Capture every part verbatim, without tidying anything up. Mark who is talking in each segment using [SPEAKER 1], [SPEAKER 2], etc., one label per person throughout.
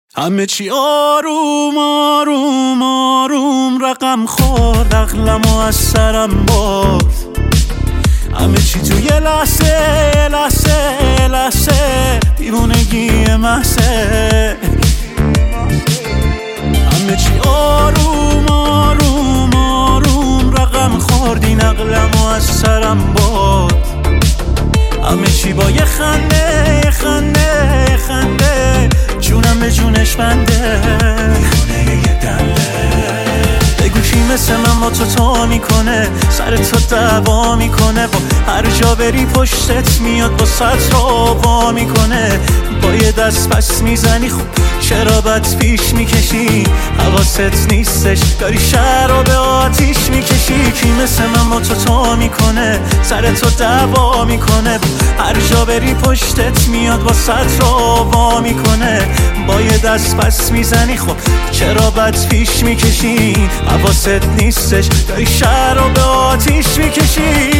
[SPEAKER 1] همه چی آروم آروم آروم رقم خورد، عقلمو از سرم برد. همه چی تو یه لحظه لحظه لحظه دیوونگی محضه. همه چی آروم آروم آروم رقم خورد، این عقلمو از سرم برد. همه چی با یه خنده یه خنده یه خنده جونم به جونش بنده. یه دنده بگو کی مثل من با تو تو میکنه، سر تو دعوا میکنه، با هر جا بری پشتت میاد با ست رو وا میکنه. با یه دست پس میزنی خب چرا بد پیش میکشی، حواست نیستش داری شهر رو به آتیش میکشی. کی مثل من با تو تو میکنه، سر تو دعوا میکنه، هر جا بری پشتت میاد با ست رو وا میکنه. با یه دست پس میزنی خب چرا بد پیش میکشی، حواست نیستش داری شهر رو به آتیش میکشی.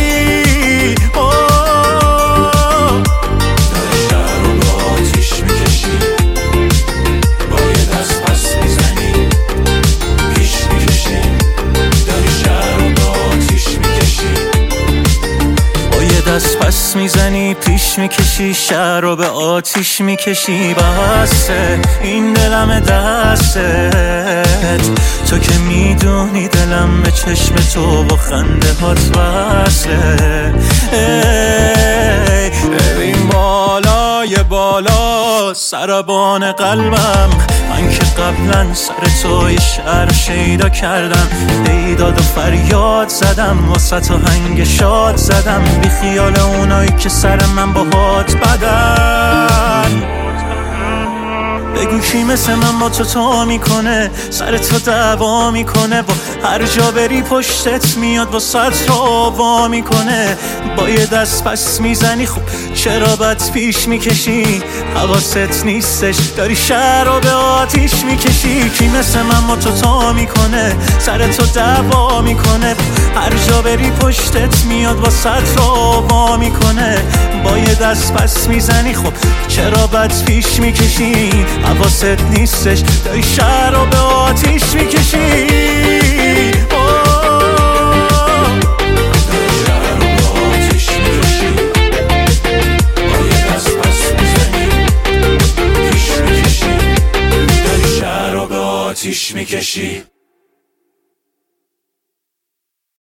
[SPEAKER 1] دست پس میزنی پیش میکشی، شهر رو به آتیش میکشی. بسه این دلم دستت، تو که میدونی دلم به چشم تو با خنده هات وصله. ببین بالای بالا سربان قلبم، من که قبلا سر تو یه شعر شیدا کردم، ایداد و فریاد زدم، واسه تو هنگ شاد زدم، بی خیال اونایی که سر من با هات بدن. بگو کی مثل من با تو تو میکنه، سر تو دعوا میکنه، با هر جا بری پشتت میاد با ست رو وا میکنه. با یه دست پس میزنی خب چرا بد پیش میکشی، حواست نیستش داری شهر رو به آتیش میکشی. کی مثل من با تو تو میکنه، سر تو دعوا میکنه، هر جا بری پشتت میاد با ست رو وا میکنه. با یه دست پس میزنی خب چرا بد پیش میکشی، حواست نیستش داری شهر رو به آتیش میکشی. آتیش میکشی